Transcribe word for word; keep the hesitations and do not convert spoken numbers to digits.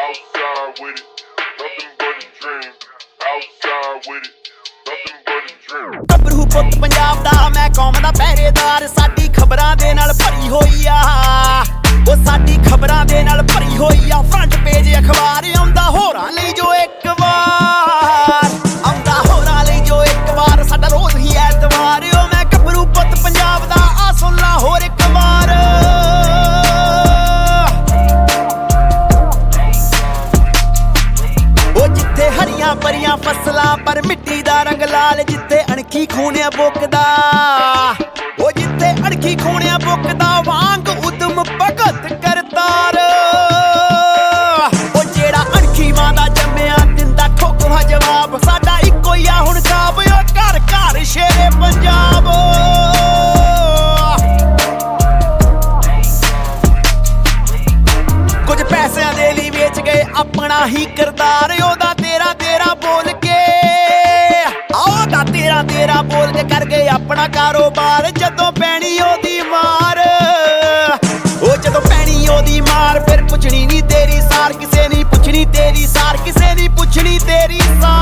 Outside with it, nothing but a dream. Outside with it, nothing but a dream. ਗੱਭਰੂ ਪੁੱਤ ਪੰਜਾਬ ਦਾ ਮੈਂ ਕੌਮ ਦਾ ਪਹਿਰੇਦਾਰ ਸਾਡੀ ਖਬਰਾਂ ਦੇ ਨਾਲ ਭਰੀ ਹੋਈ ਆ ਉਹ ਸਾਡੀ ਖਬਰਾਂ ਦੇ ਨਾਲ ਭਰੀ ਹੋਈ ਆ ਫਰੰਟ ਪੇਜ ਅਖਬਾਰ ਆਉਂਦਾ ਹੋਰਾਂ ਲਈ ਜੋ ਇੱਕ ਵਾਰ ਆਉਂਦਾ ਹੋਰਾਂ ਲਈ ਜੋ ਇੱਕ ਵਾਰ ਸਾਡਾ ਰੋਜ਼ ਹੀ ਐਤਵਾਰ ਓ ਮੈਂ ਗੱਭਰੂ ਪੁੱਤ ਪੰਜਾਬ ਦਾ ਆ ਸੁਣ ਲਾ ਹੋਰ ਇੱਕ ਵਾਰ ਹਰੀਆਂ ਭਰੀਆਂ ਫਸਲਾਂ ਪਰ ਮਿੱਟੀ ਦਾ ਰੰਗ ਲਾਲ ਜਿੱਥੇ ਅਣਖੀ ਖੂਨਿਆ ਬੁੱਕਦਾ ਉਹ ਜਿੱਥੇ ਅਣਖੀ ਖੂਨਿਆ ਬੁੱਕਦਾ ਵਾਂਗ ਉਦਮ ਭਗਤ ਕਰਤਾਰ ਉਹ ਜਿਹੜਾ ਅਣਖੀ ਮਾਂ ਦਾ ਜੰਮਿਆ ਦਿੰਦਾ ਠੋਕਵਾ ਜਵਾਬ ਸਾਡਾ ਇੱਕੋ ਹੀ ਆ ਹੁਣ ਖਾਬ ਉਹ ਘਰ ਘਰ ਸ਼ੇਰੇ ਪੰਜਾਬ ਕੁਝ ਪੈਸਿਆਂ ਦੇ ਲਈ ਵੇਚ ਗਏ ਆਪਣਾ ਹੀ ਕਿਰਦਾਰ ਉਹਦਾ ਤੇਰਾ ਤੇਰਾ ਬੋਲ ਕੇ ਉਹਦਾ ਤੇਰਾ ਤੇਰਾ ਬੋਲ ਕੇ ਕਰ ਗਏ ਆਪਣਾ ਕਾਰੋਬਾਰ ਜਦੋਂ ਪੈਣੀ ਉਹਦੀ ਮਾਰ ਉਹ ਜਦੋਂ ਪੈਣੀ ਉਹਦੀ ਮਾਰ ਫਿਰ ਪੁੱਛਣੀ ਨਹੀਂ ਤੇਰੀ ਸਾਰ ਕਿਸੇ ਨਹੀਂ ਪੁੱਛਣੀ ਤੇਰੀ ਸਾਰ ਕਿਸੇ ਨਹੀਂ ਪੁੱਛਣੀ ਤੇਰੀ ਸਾਰ